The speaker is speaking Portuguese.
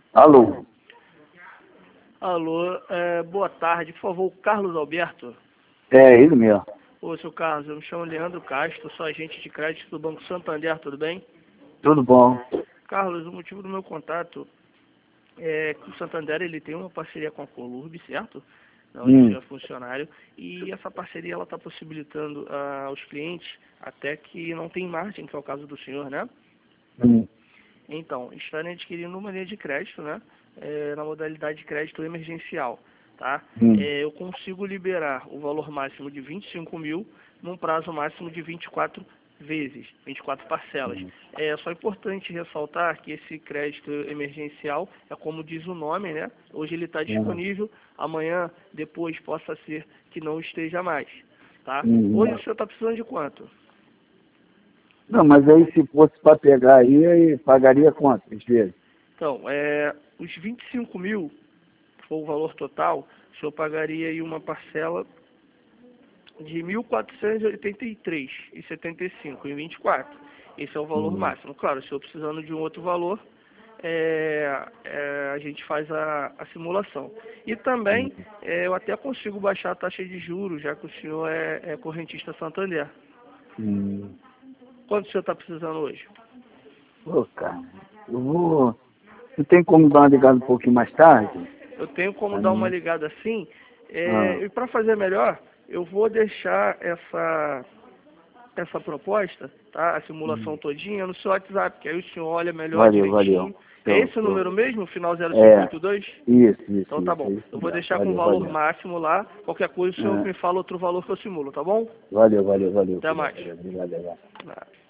Alô? Alô, boa tarde, por favor, Carlos Alberto. É, ele mesmo. Ô, seu Carlos, eu me chamo Leandro Castro, sou agente de crédito do Banco Santander, tudo bem? Tudo bom? Carlos, o motivo do meu contato é que o Santander ele tem uma parceria com a Colurb, certo? Onde o senhor é funcionário, e essa parceria ela está possibilitando aos clientes até que não tem margem, que é o caso do senhor, né? Então, estarem adquirindo uma linha de crédito, né? Na modalidade de crédito emergencial, tá? Eu consigo liberar o valor máximo de 25 mil num prazo máximo de 24 vezes, 24 parcelas. É só importante ressaltar que esse crédito emergencial é como diz o nome, né? Hoje ele está disponível, amanhã, depois, possa ser que não esteja mais, tá? Hoje o senhor está precisando de quanto? Não, mas aí se fosse para pegar aí pagaria quantas vezes? Então, os 25 mil, for o valor total, o senhor pagaria aí uma parcela de 1.483,75 em 24. Esse é o valor máximo. Claro, se eu precisando de um outro valor, a gente faz a simulação. E também eu até consigo baixar a taxa de juros, já que o senhor é correntista Santander. Quanto o senhor está precisando hoje? Ô, cara, Você tem como dar uma ligada um pouquinho mais tarde? Eu tenho como dar uma ligada assim. E para fazer melhor, eu vou deixar essa proposta, tá? A simulação todinha no seu WhatsApp, que aí o senhor olha melhor direitinho. É esse o número mesmo, final 0582? Isso. Então tá bom. Eu vou deixar com o valor máximo lá. Qualquer coisa o senhor me fala outro valor que eu simulo, tá bom? Valeu. Até mais. Obrigado. Nada.